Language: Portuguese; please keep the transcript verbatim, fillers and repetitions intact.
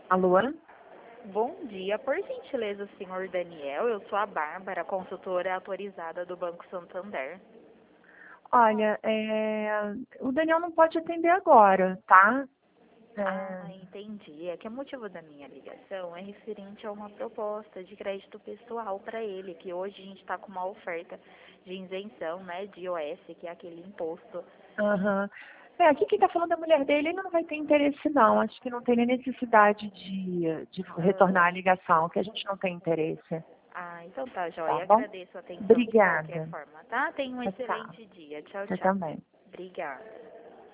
Alô? Bom dia, por gentileza, senhor Daniel. Eu sou a Bárbara, consultora autorizada do Banco Santander. Olha, é, o Daniel não pode atender agora, tá? Ah, É, entendi. É que o motivo da minha ligação é referente a uma proposta de crédito pessoal para ele, que hoje a gente está com uma oferta de isenção, né, de I O S, que é aquele imposto. aham. É, aqui quem está falando da mulher dele, ele não vai ter interesse não. Acho que não tem nem necessidade de, de retornar a Ah, ligação, que a gente não tem interesse. ah, então tá, Tá joia. bom? Agradeço a atenção de qualquer Obrigada. forma, tá? Tenha um Tá. excelente dia. Tchau, Você tchau. também. Obrigada.